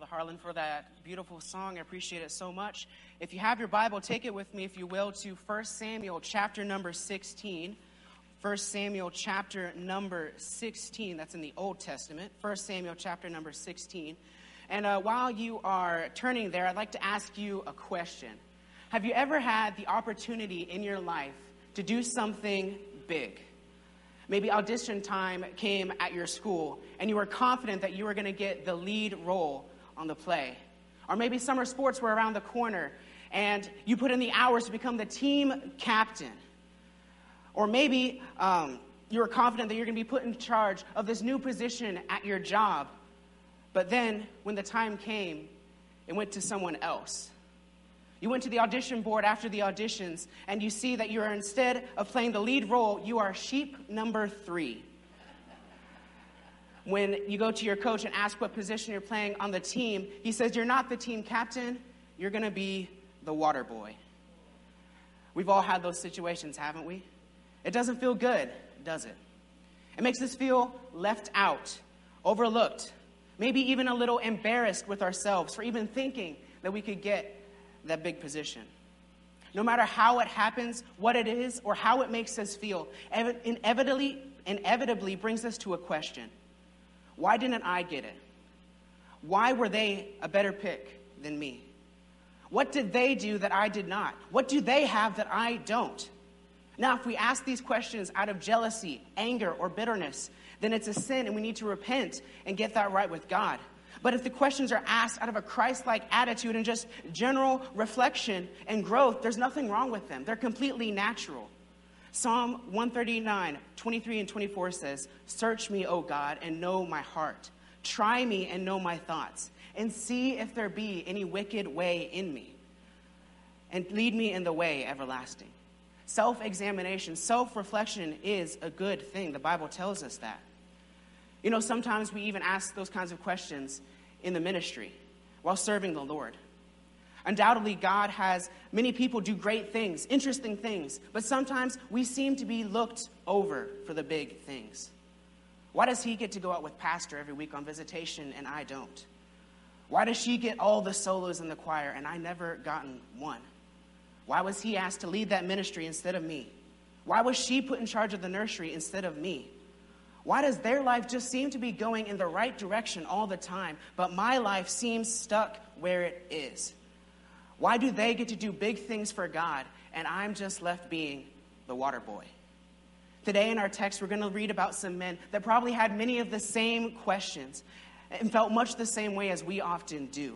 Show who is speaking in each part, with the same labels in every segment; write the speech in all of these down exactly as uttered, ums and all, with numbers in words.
Speaker 1: Harlan, for that beautiful song. I appreciate it so much. If you have your Bible, take it with me, if you will, to First Samuel chapter number sixteen. First Samuel chapter number sixteen. That's in the Old Testament. First Samuel chapter number sixteen. And uh, while you are turning there, I'd like to ask you a question. Have you ever had the opportunity in your life to do something big? Maybe audition time came at your school, and you were confident that you were going to get the lead role on the play. Or maybe summer sports were around the corner, and you put in the hours to become the team captain. Or maybe um, you were confident that you're going to be put in charge of this new position at your job. But then, when the time came, it went to someone else. You went to the audition board after the auditions, and you see that you are, instead of playing the lead role, you are sheep number three. When you go to your coach and ask what position you're playing on the team, he says, you're not the team captain, you're going to be the water boy. We've all had those situations, haven't we? It doesn't feel good, does it? It makes us feel left out, overlooked, maybe even a little embarrassed with ourselves for even thinking that we could get that big position. No matter how it happens, what it is, or how it makes us feel, inevitably, inevitably brings us to a question. Why didn't I get it? Why were they a better pick than me? What did they do that I did not? What do they have that I don't? Now, if we ask these questions out of jealousy, anger, or bitterness, then it's a sin and we need to repent and get that right with God. But if the questions are asked out of a Christ-like attitude and just general reflection and growth, there's nothing wrong with them. They're completely natural. Psalm one thirty-nine, twenty-three and twenty-four says, "Search me, O God, and know my heart. Try me and know my thoughts, and see if there be any wicked way in me, and lead me in the way everlasting." Self-examination, self-reflection is a good thing. The Bible tells us that. You know, sometimes we even ask those kinds of questions in the ministry while serving the Lord. Undoubtedly, God has many people do great things, interesting things, but sometimes we seem to be looked over for the big things. Why does he get to go out with pastor every week on visitation and I don't? Why does she get all the solos in the choir and I never gotten one? Why was he asked to lead that ministry instead of me? Why was she put in charge of the nursery instead of me? Why does their life just seem to be going in the right direction all the time, but my life seems stuck where it is? Why do they get to do big things for God, and I'm just left being the water boy? Today in our text, we're going to read about some men that probably had many of the same questions and felt much the same way as we often do.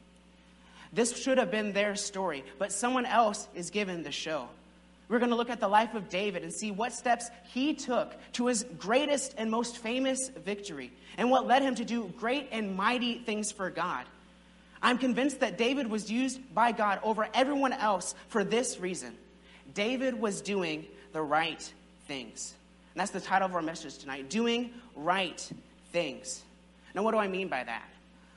Speaker 1: This should have been their story, but someone else is given the show. We're going to look at the life of David and see what steps he took to his greatest and most famous victory and what led him to do great and mighty things for God. I'm convinced that David was used by God over everyone else for this reason. David was doing the right things. And that's the title of our message tonight, Doing Right Things. Now, what do I mean by that?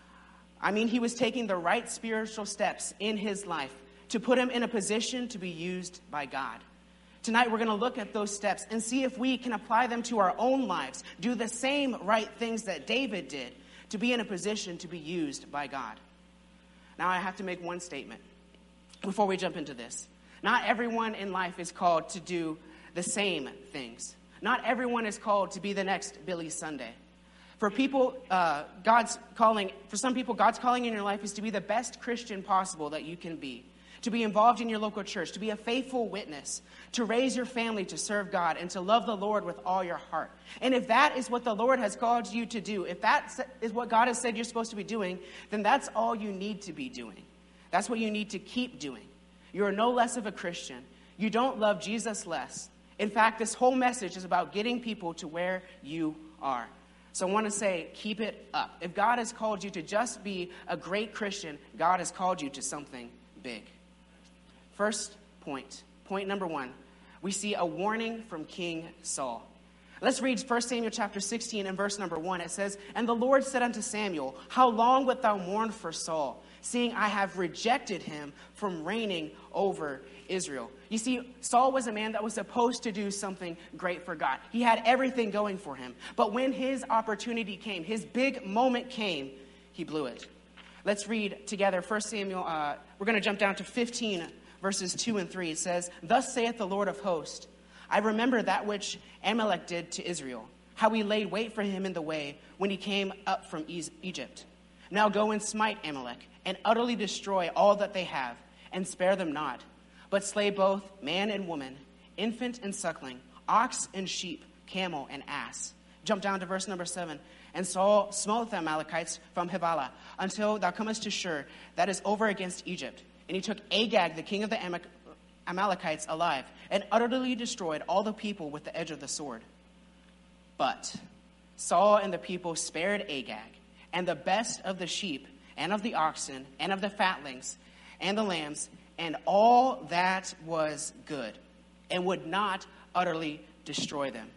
Speaker 1: I mean he was taking the right spiritual steps in his life to put him in a position to be used by God. Tonight, we're going to look at those steps and see if we can apply them to our own lives, do the same right things that David did to be in a position to be used by God. Now, I have to make one statement before we jump into this. Not everyone in life is called to do the same things. Not everyone is called to be the next Billy Sunday. For people, uh, God's calling, for some people, God's calling in your life is to be the best Christian possible that you can be. To be involved in your local church, to be a faithful witness, to raise your family to serve God, and to love the Lord with all your heart. And if that is what the Lord has called you to do, if that is what God has said you're supposed to be doing, then that's all you need to be doing. That's what you need to keep doing. You are no less of a Christian. You don't love Jesus less. In fact, this whole message is about getting people to where you are. So I want to say, keep it up. If God has called you to just be a great Christian, God has called you to something big. First point, point number one, we see a warning from King Saul. Let's read First Samuel chapter sixteen and verse number one. It says, "And the Lord said unto Samuel, How long wilt thou mourn for Saul, seeing I have rejected him from reigning over Israel?" You see, Saul was a man that was supposed to do something great for God. He had everything going for him. But when his opportunity came, his big moment came, he blew it. Let's read together First Samuel. Uh, we're going to jump down to fifteen, verses two and three. It says, "Thus saith the Lord of hosts, I remember that which Amalek did to Israel, how he laid wait for him in the way when he came up from Egypt. Now go and smite Amalek, and utterly destroy all that they have, and spare them not, but slay both man and woman, infant and suckling, ox and sheep, camel and ass." Jump down to verse number seven. "And Saul smote the Amalekites from Havilah until thou comest to Shur, that is over against Egypt. And he took Agag, the king of the Am- Amalekites, alive, and utterly destroyed all the people with the edge of the sword. But Saul and the people spared Agag, and the best of the sheep, and of the oxen, and of the fatlings, and the lambs, and all that was good, and would not utterly destroy them.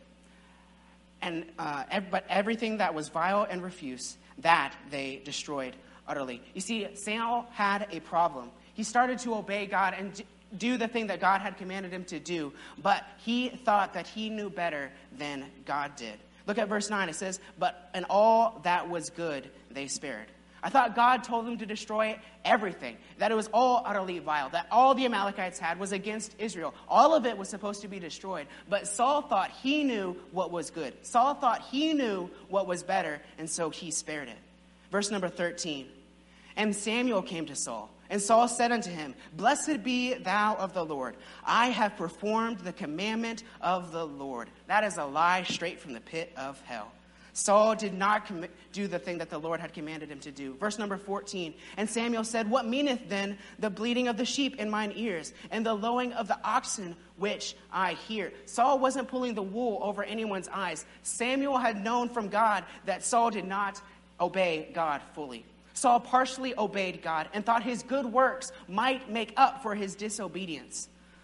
Speaker 1: And uh, ev- but everything that was vile and refuse, that they destroyed utterly." You see, Saul had a problem. He started to obey God and d- do the thing that God had commanded him to do, but he thought that he knew better than God did. Look at verse nine. It says, "But in all that was good, they spared." I thought God told them to destroy everything, that it was all utterly vile, that all the Amalekites had was against Israel. All of it was supposed to be destroyed. But Saul thought he knew what was good. Saul thought he knew what was better, and so he spared it. Verse number thirteen. "And Samuel came to Saul, and Saul said unto him, Blessed be thou of the Lord. I have performed the commandment of the Lord." That is a lie straight from the pit of hell. Saul did not com- do the thing that the Lord had commanded him to do. Verse number fourteen. "And Samuel said, What meaneth then the bleating of the sheep in mine ears, and the lowing of the oxen which I hear?" Saul wasn't pulling the wool over anyone's eyes. Samuel had known from God that Saul did not obey God fully. Saul partially obeyed God and thought his good works might make up for his disobedience.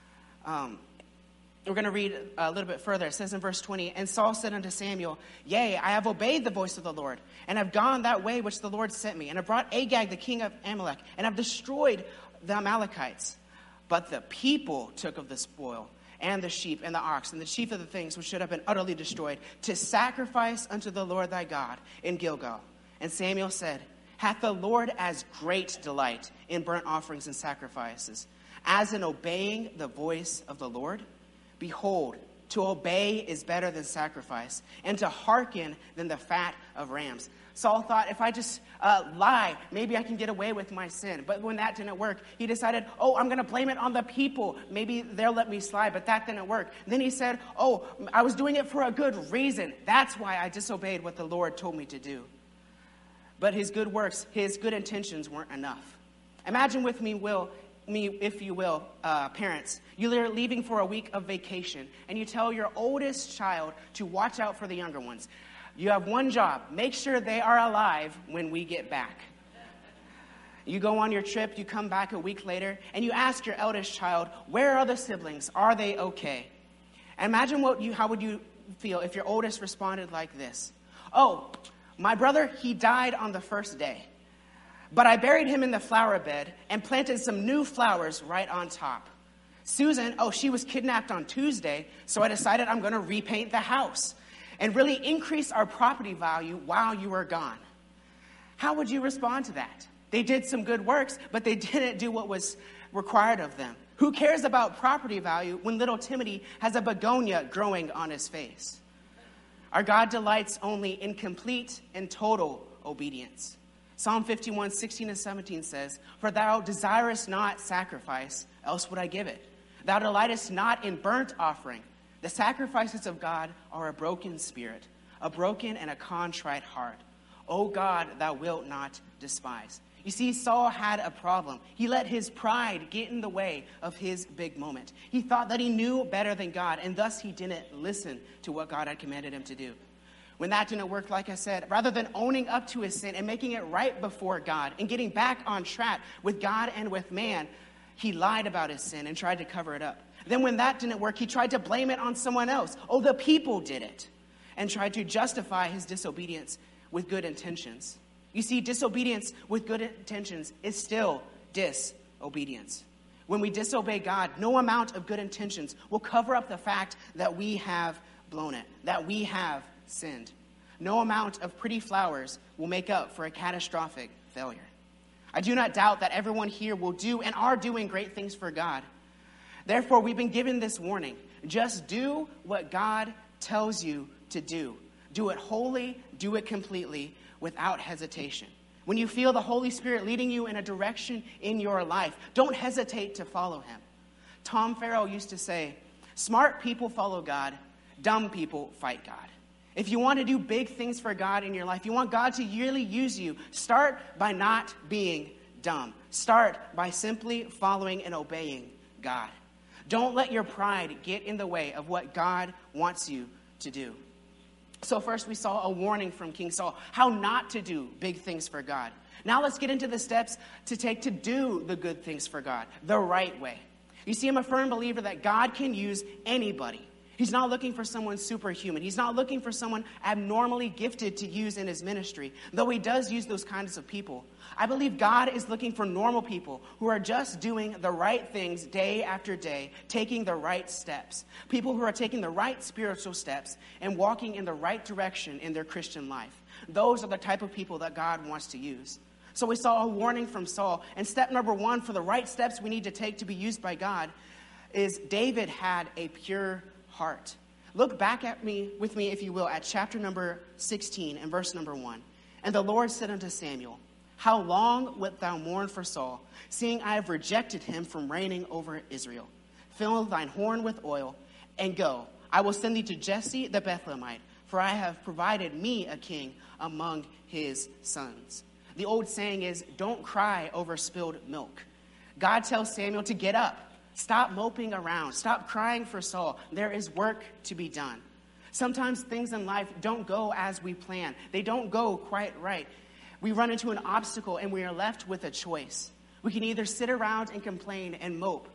Speaker 1: Um, we're going to read a little bit further. It says in verse twenty, "And Saul said unto Samuel, Yea, I have obeyed the voice of the Lord, and have gone that way which the Lord sent me, and have brought Agag the king of Amalek, and have destroyed the Amalekites. But the people took of the spoil, and the sheep, and the ox, and the chief of the things which should have been utterly destroyed, to sacrifice unto the Lord thy God in Gilgal. And Samuel said, Hath the Lord as great delight in burnt offerings and sacrifices, as in obeying the voice of the Lord? Behold, to obey is better than sacrifice, and to hearken than the fat of rams." Saul thought, if I just uh, lie, maybe I can get away with my sin. But when that didn't work, he decided, oh, I'm going to blame it on the people. Maybe they'll let me slide, but that didn't work. Then he said, oh, I was doing it for a good reason. That's why I disobeyed what the Lord told me to do. But his good works, his good intentions weren't enough. Imagine with me, Will, me, if you will, uh, parents, you're leaving for a week of vacation, and you tell your oldest child to watch out for the younger ones. You have one job: make sure they are alive when we get back. You go on your trip, you come back a week later, and you ask your eldest child, where are the siblings? Are they okay? And imagine what you, how would you feel if your oldest responded like this: oh, my brother, he died on the first day, but I buried him in the flower bed and planted some new flowers right on top. Susan, oh, she was kidnapped on Tuesday, so I decided I'm going to repaint the house and really increase our property value while you were gone. How would you respond to that? They did some good works, but they didn't do what was required of them. Who cares about property value when little Timothy has a begonia growing on his face? Our God delights only in complete and total obedience. Psalm fifty-one, sixteen and seventeen says, For thou desirest not sacrifice, else would I give it. Thou delightest not in burnt offering. The sacrifices of God are a broken spirit, a broken and a contrite heart. O God, thou wilt not despise. You see, Saul had a problem. He let his pride get in the way of his big moment. He thought that he knew better than God, and thus he didn't listen to what God had commanded him to do. When that didn't work, like I said, rather than owning up to his sin and making it right before God and getting back on track with God and with man, he lied about his sin and tried to cover it up. Then when that didn't work, he tried to blame it on someone else. Oh, the people did it, and tried to justify his disobedience with good intentions. You see, disobedience with good intentions is still disobedience. When we disobey God, no amount of good intentions will cover up the fact that we have blown it, that we have sinned. No amount of pretty flowers will make up for a catastrophic failure. I do not doubt that everyone here will do and are doing great things for God. Therefore, we've been given this warning. Just do what God tells you to do. Do it wholly, do it completely, without hesitation. When you feel the Holy Spirit leading you in a direction in your life, don't hesitate to follow him. Tom Farrell used to say, smart people follow God, dumb people fight God. If you want to do big things for God in your life, you want God to really use you, start by not being dumb. Start by simply following and obeying God. Don't let your pride get in the way of what God wants you to do. So first we saw a warning from King Saul, how not to do big things for God. Now let's get into the steps to take to do the good things for God, the right way. You see, I'm a firm believer that God can use anybody. He's not looking for someone superhuman. He's not looking for someone abnormally gifted to use in his ministry, though he does use those kinds of people. I believe God is looking for normal people who are just doing the right things day after day, taking the right steps. People who are taking the right spiritual steps and walking in the right direction in their Christian life. Those are the type of people that God wants to use. So we saw a warning from Saul. And step number one for the right steps we need to take to be used by God is David had a pure heart. Look back at me with me, if you will, at chapter number sixteen and verse number one. And the Lord said unto Samuel, how long wilt thou mourn for Saul, seeing I have rejected him from reigning over Israel? Fill thine horn with oil, and go. I will send thee to Jesse the Bethlehemite, for I have provided me a king among his sons. The old saying is, don't cry over spilled milk. God tells Samuel to get up. Stop moping around. Stop crying for Saul. There is work to be done. Sometimes things in life don't go as we plan. They don't go quite right. We run into an obstacle and we are left with a choice. We can either sit around and complain and mope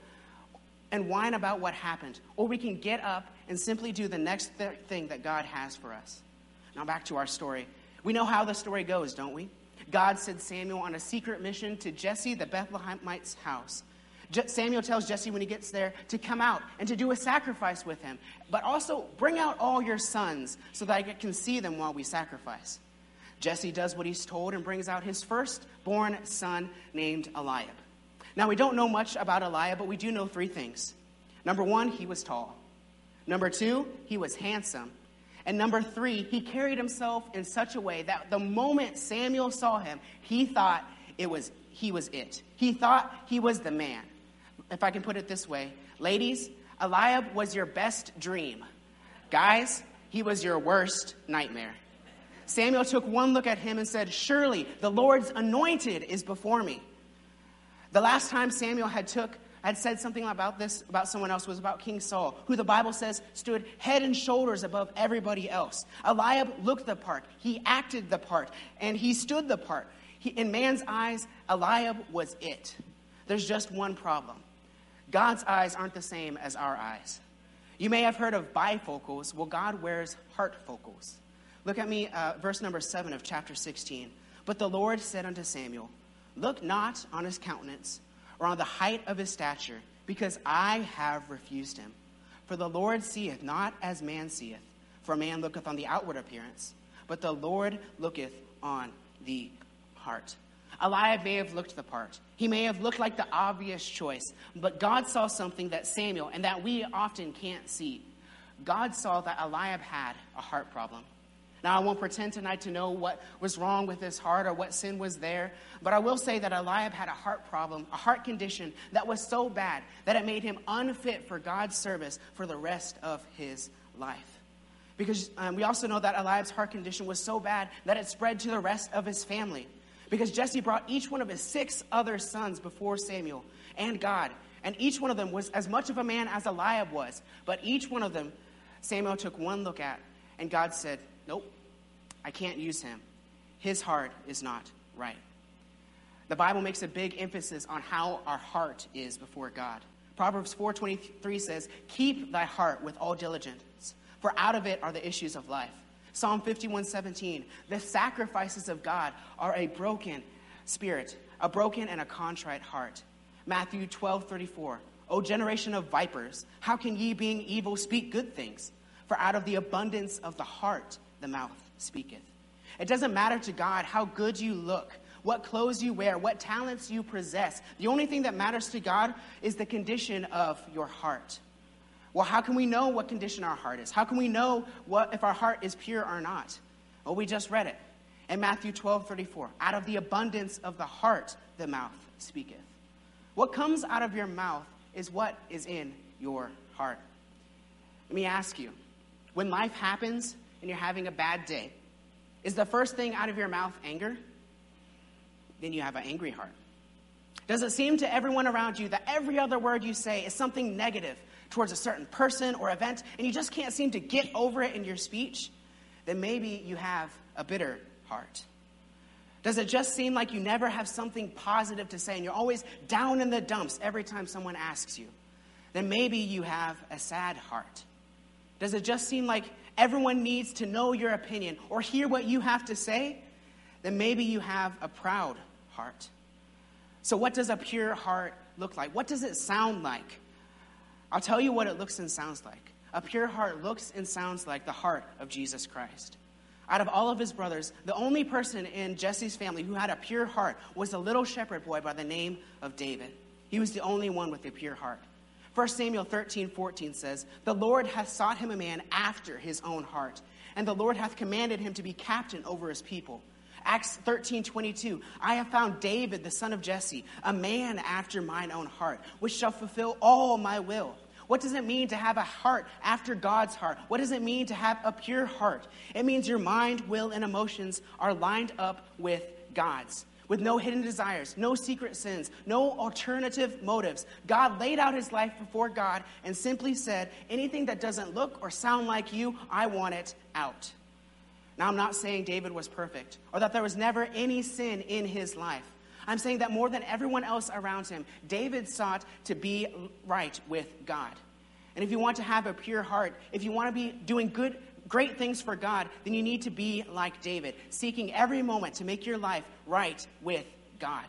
Speaker 1: and whine about what happened, or we can get up and simply do the next th- thing that God has for us. Now back to our story. We know how the story goes, don't we? God sent Samuel on a secret mission to Jesse the Bethlehemite's house. Samuel tells Jesse when he gets there to come out and to do a sacrifice with him. But also bring out all your sons so that I can see them while we sacrifice. Jesse does what he's told and brings out his firstborn son named Eliab. Now we don't know much about Eliab, but we do know three things. Number one, he was tall. Number two, he was handsome. And number three, he carried himself in such a way that the moment Samuel saw him, he thought it was he was it. He thought he was the man. If I can put it this way, ladies, Eliab was your best dream. Guys, he was your worst nightmare. Samuel took one look at him and said, surely the Lord's anointed is before me. The last time Samuel had took had said something about this, about someone else, was about King Saul, who the Bible says stood head and shoulders above everybody else. Eliab looked the part, he acted the part, and he stood the part. He, in man's eyes, Eliab was it. There's just one problem. God's eyes aren't the same as our eyes. You may have heard of bifocals. Well, God wears heartfocals. Look at me, uh, verse number seven of chapter sixteen. But the Lord said unto Samuel, look not on his countenance or on the height of his stature, because I have refused him. For the Lord seeth not as man seeth, for man looketh on the outward appearance, but the Lord looketh on the heart. Eliab may have looked the part. He may have looked like the obvious choice, but God saw something that Samuel and that we often can't see. God saw that Eliab had a heart problem. Now, I won't pretend tonight to know what was wrong with his heart or what sin was there, but I will say that Eliab had a heart problem, a heart condition that was so bad that it made him unfit for God's service for the rest of his life. Because um, we also know that Eliab's heart condition was so bad that it spread to the rest of his family. Because Jesse brought each one of his six other sons before Samuel and God. And each one of them was as much of a man as Eliab was. But each one of them, Samuel took one look at. And God said, nope, I can't use him. His heart is not right. The Bible makes a big emphasis on how our heart is before God. Proverbs four twenty-three says, keep thy heart with all diligence, for out of it are the issues of life. Psalm fifty-one seventeen, the sacrifices of God are a broken spirit, a broken and a contrite heart. Matthew twelve thirty-four, O generation of vipers, how can ye being evil speak good things? For out of the abundance of the heart the mouth speaketh. It doesn't matter to God how good you look, what clothes you wear, what talents you possess. The only thing that matters to God is the condition of your heart. Well, how can we know what condition our heart is? How can we know what if our heart is pure or not? Well, we just read it in Matthew twelve thirty-four. Out of the abundance of the heart, the mouth speaketh. What comes out of your mouth is what is in your heart. Let me ask you, when life happens and you're having a bad day, is the first thing out of your mouth anger? Then you have an angry heart. Does it seem to everyone around you that every other word you say is something negative towards a certain person or event, and you just can't seem to get over it in your speech? Then maybe you have a bitter heart. Does it just seem like you never have something positive to say and you're always down in the dumps every time someone asks you? Then maybe you have a sad heart. Does it just seem like everyone needs to know your opinion or hear what you have to say? Then maybe you have a proud heart. So what does a pure heart look like? What does it sound like? I'll tell you what it looks and sounds like. A pure heart looks and sounds like the heart of Jesus Christ. Out of all of his brothers, the only person in Jesse's family who had a pure heart was a little shepherd boy by the name of David. He was the only one with a pure heart. First Samuel thirteen fourteen says, "The Lord hath sought him a man after his own heart, and the Lord hath commanded him to be captain over his people." Acts thirteen twenty-two, "I have found David, the son of Jesse, a man after mine own heart, which shall fulfill all my will." What does it mean to have a heart after God's heart? What does it mean to have a pure heart? It means your mind, will, and emotions are lined up with God's, with no hidden desires, no secret sins, no alternative motives. God laid out his life before God and simply said, anything that doesn't look or sound like you, I want it out. Now, I'm not saying David was perfect or that there was never any sin in his life. I'm saying that more than everyone else around him, David sought to be right with God. And if you want to have a pure heart, if you want to be doing good, great things for God, then you need to be like David, seeking every moment to make your life right with God.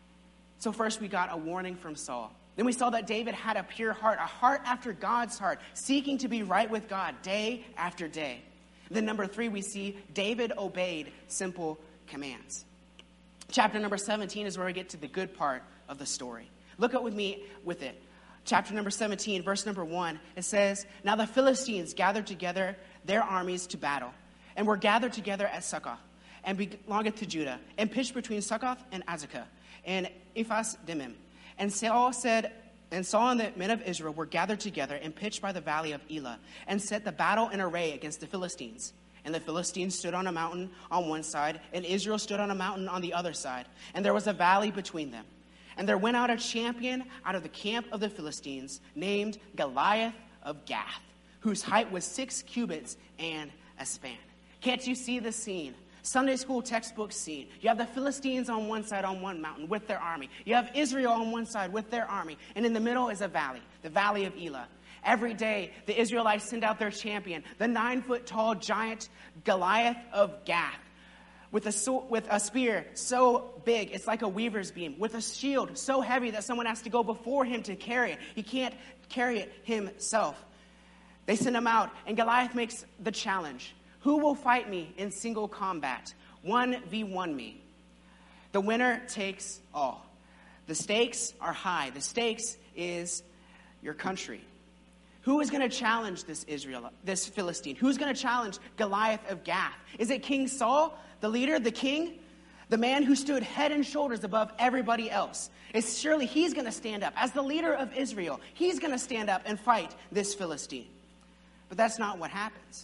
Speaker 1: So first we got a warning from Saul. Then we saw that David had a pure heart, a heart after God's heart, seeking to be right with God day after day. Then number three, we see David obeyed simple commands. Chapter number seventeen is where we get to the good part of the story. Look up with me with it. Chapter number seventeen, verse number one, it says, "Now the Philistines gathered together their armies to battle, and were gathered together at Succoth, and belongeth to Judah, and pitched between Succoth and Azekah, and Ephas Demim. And Saul said, and Saul and the men of Israel were gathered together and pitched by the valley of Elah, and set the battle in array against the Philistines. And the Philistines stood on a mountain on one side, and Israel stood on a mountain on the other side. And there was a valley between them. And there went out a champion out of the camp of the Philistines, named Goliath of Gath, whose height was six cubits and a span." Can't you see the scene? Sunday school textbook scene. You have the Philistines on one side on one mountain with their army. You have Israel on one side with their army. And in the middle is a valley, the valley of Elah. Every day, the Israelites send out their champion, the nine-foot-tall giant Goliath of Gath, with a, so, with a spear so big, it's like a weaver's beam, with a shield so heavy that someone has to go before him to carry it. He can't carry it himself. They send him out, and Goliath makes the challenge. Who will fight me in single combat? one v one me. The winner takes all. The stakes are high. The stakes is your country. Who is going to challenge this Israel, this Philistine? Who's going to challenge Goliath of Gath? Is it King Saul, the leader, the king, the man who stood head and shoulders above everybody else? It's surely he's going to stand up. As the leader of Israel, he's going to stand up and fight this Philistine. But that's not what happens.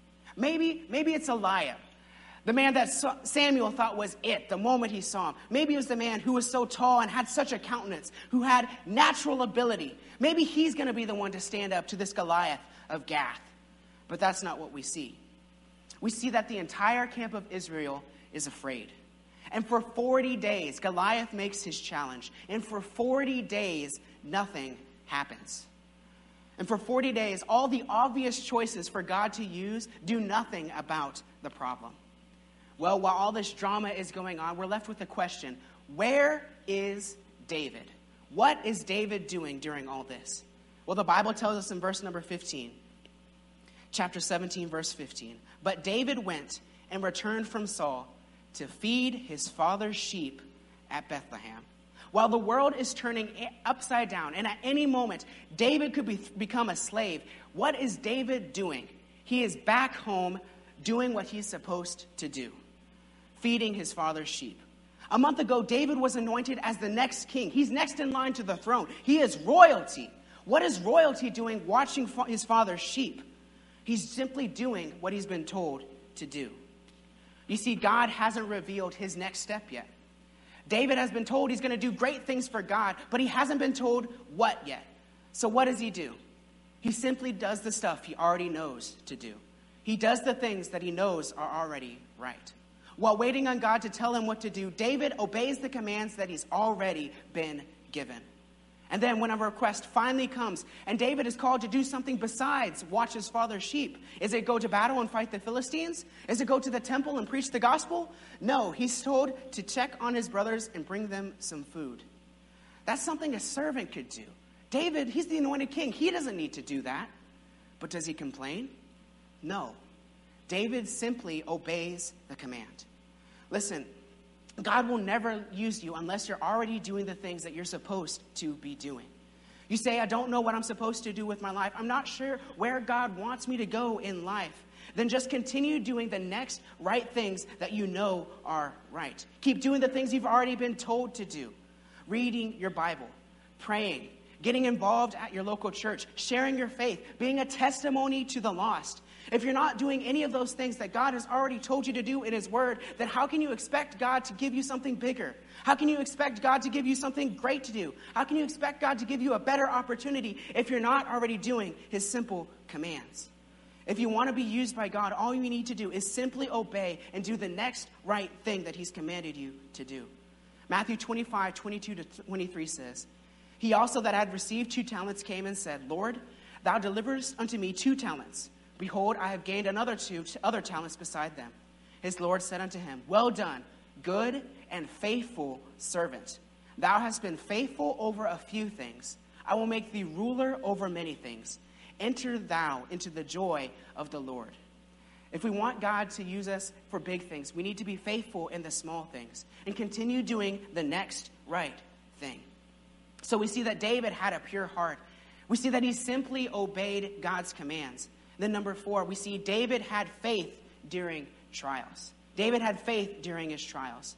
Speaker 1: Maybe, maybe it's Eliab, the man that Samuel thought was it the moment he saw him. Maybe it was the man who was so tall and had such a countenance, who had natural ability. Maybe he's going to be the one to stand up to this Goliath of Gath. But that's not what we see. We see that the entire camp of Israel is afraid. And for forty days, Goliath makes his challenge. And for forty days, nothing happens. And for forty days, all the obvious choices for God to use do nothing about the problem. Well, while all this drama is going on, we're left with the question, where is David? What is David doing during all this? Well, the Bible tells us in verse number fifteen, chapter seventeen, verse fifteen, "But David went and returned from Saul to feed his father's sheep at Bethlehem. While the world is turning upside down, and at any moment, David could be, become a slave, what is David doing? He is back home doing what he's supposed to do, feeding his father's sheep. A month ago, David was anointed as the next king. He's next in line to the throne. He is royalty. What is royalty doing watching fa- his father's sheep? He's simply doing what he's been told to do. You see, God hasn't revealed his next step yet. David has been told he's going to do great things for God, but he hasn't been told what yet. So what does he do? He simply does the stuff he already knows to do. He does the things that he knows are already right. While waiting on God to tell him what to do, David obeys the commands that he's already been given. And then when a request finally comes, and David is called to do something besides watch his father's sheep. Is it go to battle and fight the Philistines? Is it go to the temple and preach the gospel? No, he's told to check on his brothers and bring them some food. That's something a servant could do. David, he's the anointed king. He doesn't need to do that. But does he complain? No. David simply obeys the command. Listen, God will never use you unless you're already doing the things that you're supposed to be doing. You say, I don't know what I'm supposed to do with my life. I'm not sure where God wants me to go in life. Then just continue doing the next right things that you know are right. Keep doing the things you've already been told to do. Reading your Bible, praying, getting involved at your local church, sharing your faith, being a testimony to the lost. If you're not doing any of those things that God has already told you to do in his word, then how can you expect God to give you something bigger? How can you expect God to give you something great to do? How can you expect God to give you a better opportunity if you're not already doing his simple commands? If you want to be used by God, all you need to do is simply obey and do the next right thing that he's commanded you to do. Matthew twenty-five, twenty-two to twenty-three says, he also that had received two talents came and said, Lord, thou deliverest unto me two talents. Behold, I have gained another two other talents beside them. His Lord said unto him, well done, good and faithful servant. Thou hast been faithful over a few things. I will make thee ruler over many things. Enter thou into the joy of the Lord. If we want God to use us for big things, we need to be faithful in the small things and continue doing the next right thing. So we see that David had a pure heart. We see that he simply obeyed God's commands. Then number four, we see David had faith during trials. David had faith during his trials.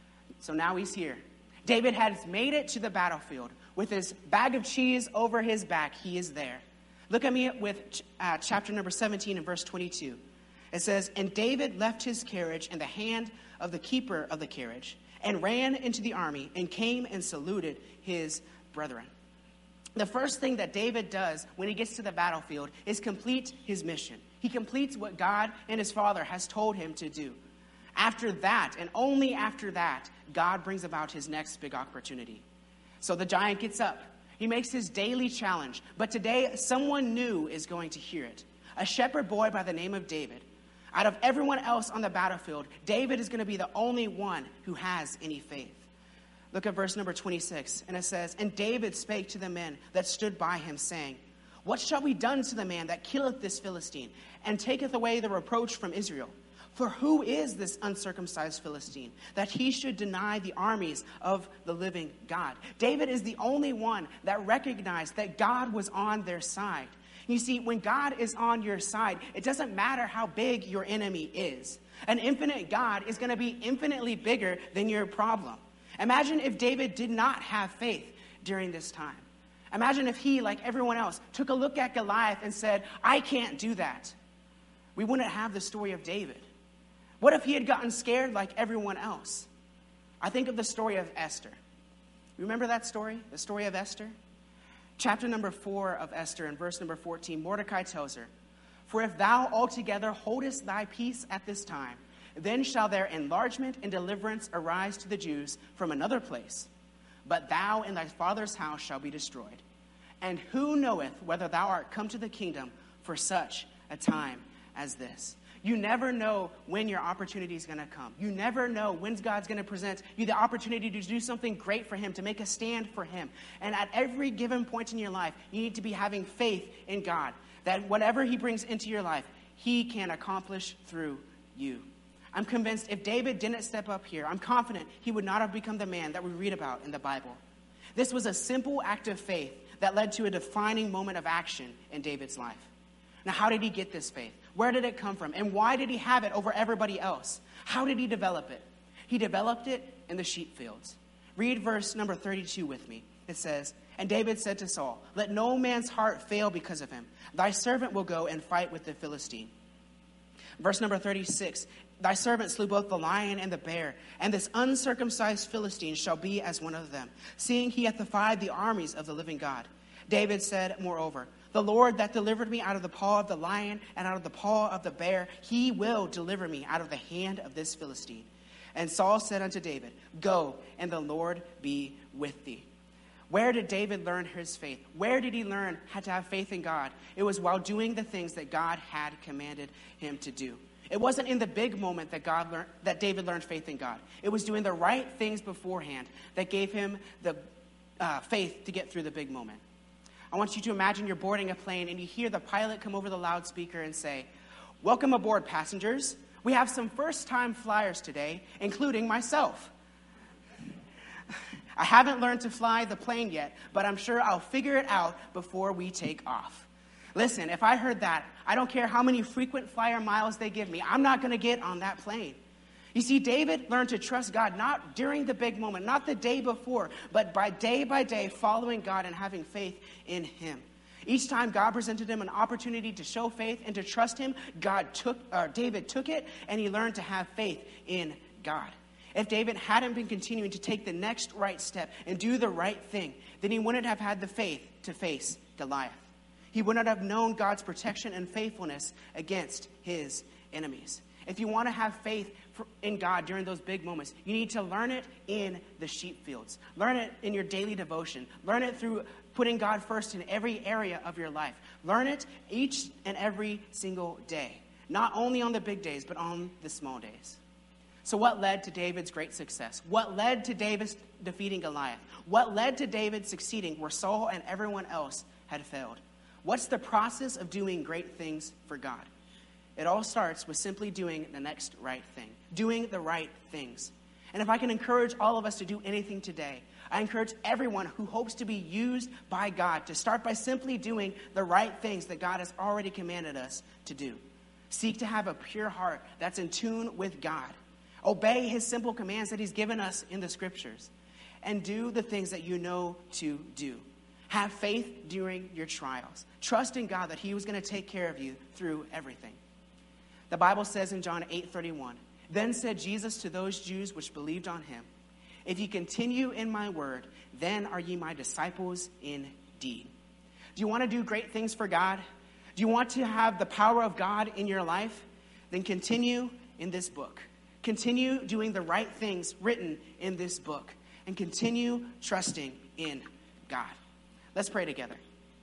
Speaker 1: So now he's here. David has made it to the battlefield. With his bag of cheese over his back, he is there. Look at me with uh, chapter number seventeen and verse twenty-two. It says, and David left his carriage in the hand of the keeper of the carriage and ran into the army and came and saluted his brethren. The first thing that David does when he gets to the battlefield is complete his mission. He completes what God and his father has told him to do. After that, and only after that, God brings about his next big opportunity. So the giant gets up. He makes his daily challenge. But today, someone new is going to hear it. A shepherd boy by the name of David. Out of everyone else on the battlefield, David is going to be the only one who has any faith. Look at verse number twenty-six, and it says, and David spake to the men that stood by him, saying, what shall be done to the man that killeth this Philistine, and taketh away the reproach from Israel? For who is this uncircumcised Philistine, that he should deny the armies of the living God? David is the only one that recognized that God was on their side. You see, when God is on your side, it doesn't matter how big your enemy is. An infinite God is going to be infinitely bigger than your problem. Imagine if David did not have faith during this time. Imagine if he, like everyone else, took a look at Goliath and said, I can't do that. We wouldn't have the story of David. What if he had gotten scared like everyone else? I think of the story of Esther. Remember that story? The story of Esther? Chapter number four of Esther and verse number fourteen, Mordecai tells her, for if thou altogether holdest thy peace at this time, then shall their enlargement and deliverance arise to the Jews from another place. But thou and thy father's house shall be destroyed. And who knoweth whether thou art come to the kingdom for such a time as this? You never know when your opportunity is going to come. You never know when God's going to present you the opportunity to do something great for him, to make a stand for him. And at every given point in your life, you need to be having faith in God, that whatever he brings into your life, he can accomplish through you. I'm convinced if David didn't step up here, I'm confident he would not have become the man that we read about in the Bible. This was a simple act of faith that led to a defining moment of action in David's life. Now, how did he get this faith? Where did it come from? And why did he have it over everybody else? How did he develop it? He developed it in the sheep fields. Read verse number thirty-two with me. It says, "And David said to Saul, 'Let no man's heart fail because of him. Thy servant will go and fight with the Philistine.'" Verse number thirty-six, "Thy servant slew both the lion and the bear, and this uncircumcised Philistine shall be as one of them, seeing he hath defied the armies of the living God. David said, moreover, The Lord that delivered me out of the paw of the lion and out of the paw of the bear, he will deliver me out of the hand of this Philistine. And Saul said unto David, Go, and the Lord be with thee." Where did David learn his faith? Where did he learn how to have faith in God? It was while doing the things that God had commanded him to do. It wasn't in the big moment that God learned, that David learned faith in God. It was doing the right things beforehand that gave him the uh, faith to get through the big moment. I want you to imagine you're boarding a plane and you hear the pilot come over the loudspeaker and say, "Welcome aboard, passengers. We have some first-time flyers today, including myself. I haven't learned to fly the plane yet, but I'm sure I'll figure it out before we take off." Listen, if I heard that, I don't care how many frequent flyer miles they give me, I'm not going to get on that plane. You see, David learned to trust God not during the big moment, not the day before, but by day by day following God and having faith in him. Each time God presented him an opportunity to show faith and to trust him, God took, or David took it, and he learned to have faith in God. If David hadn't been continuing to take the next right step and do the right thing, then he wouldn't have had the faith to face Goliath. He wouldn't have known God's protection and faithfulness against his enemies. If you want to have faith in God during those big moments, you need to learn it in the sheep fields. Learn it in your daily devotion. Learn it through putting God first in every area of your life. Learn it each and every single day. Not only on the big days, but on the small days. So what led to David's great success? What led to David defeating Goliath? What led to David succeeding where Saul and everyone else had failed? What's the process of doing great things for God? It all starts with simply doing the next right thing, doing the right things. And if I can encourage all of us to do anything today, I encourage everyone who hopes to be used by God to start by simply doing the right things that God has already commanded us to do. Seek to have a pure heart that's in tune with God. Obey his simple commands that he's given us in the scriptures. And do the things that you know to do. Have faith during your trials. Trust in God that he was going to take care of you through everything. The Bible says in John eight thirty-one, "Then said Jesus to those Jews which believed on him, If ye continue in my word, then are ye my disciples indeed." Do you want to do great things for God? Do you want to have the power of God in your life? Then continue in this book. Continue doing the right things written in this book. And continue trusting in God. Let's pray together.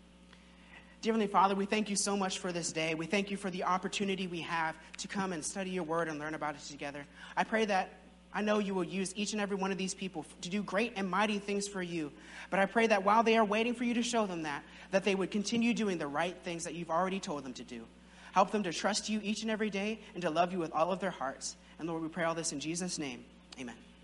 Speaker 1: Dear Heavenly Father, we thank you so much for this day. We thank you for the opportunity we have to come and study your word and learn about it together. I pray that I know you will use each and every one of these people to do great and mighty things for you. But I pray that while they are waiting for you to show them that, that they would continue doing the right things that you've already told them to do. Help them to trust you each and every day and to love you with all of their hearts. And Lord, we pray all this in Jesus' name. Amen.